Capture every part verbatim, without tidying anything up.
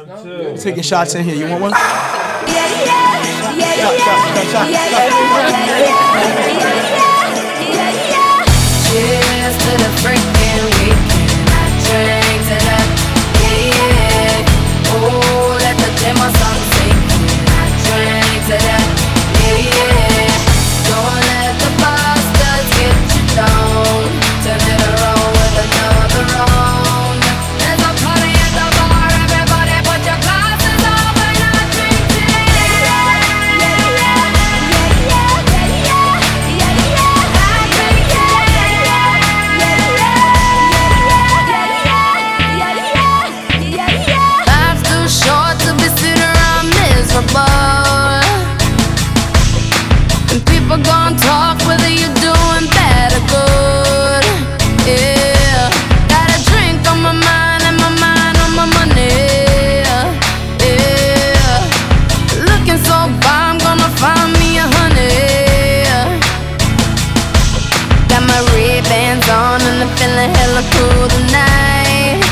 Taking shots in here. You want one? Yeah, yeah, yeah, yeah, Shot, shot, shot, yeah, shot, yeah, yeah, yeah, yeah. Cheers to the freaking weekend. I drink to that, yeah, yeah. Oh, let the demo song sing. I drink to that, yeah, yeah. Don't let the bastards get you down. Turn it around with another round. There's a party at the bar. Everybody put your glasses up and I drink to life's too short to be sitting around miserable. And people gon' talk whether you're doing bad or good. Yeah, got a drink on my mind and my mind on my money. Yeah, looking so fine, I'm gonna find me a honey. Got my Ray-Bans on and I'm feeling hella cool tonight.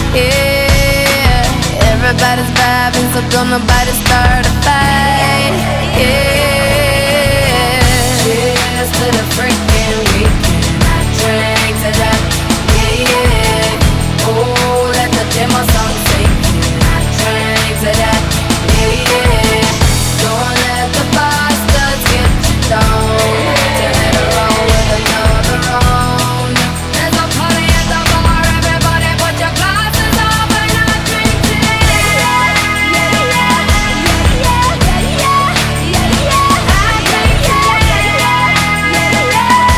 Yeah, everybody's vibing, so don't nobody start a fight. Yeah, cheers to the freaking weekend. I drink to that, yeah, yeah. Oh, let the demo song sing. I drink to that, yeah, yeah. Don't let the bastards get you down. Turn it around with another round. There's a party at the bar. Everybody put your glasses up and I drink to that. Yeah, yeah, yeah, yeah, yeah, yeah, yeah. I drink to that. Yeah,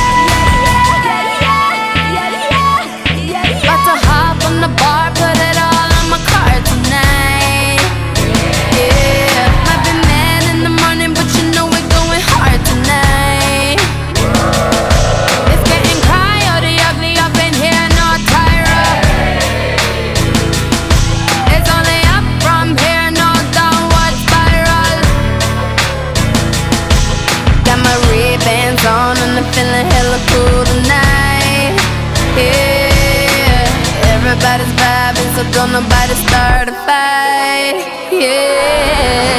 yeah, yeah, yeah, yeah, yeah. About to hop on the bar, put it all on my card tonight. Yeah, might be mad in the morning, but you know we're going hard tonight. It's getting coyote ugly up in here, no Tyra. It's only up from here, no downward spiral. Got my Ray-Bans on and I'm feeling hella cool tonight. Yeah, everybody's vibing, so don't nobody start a fight. Yeah.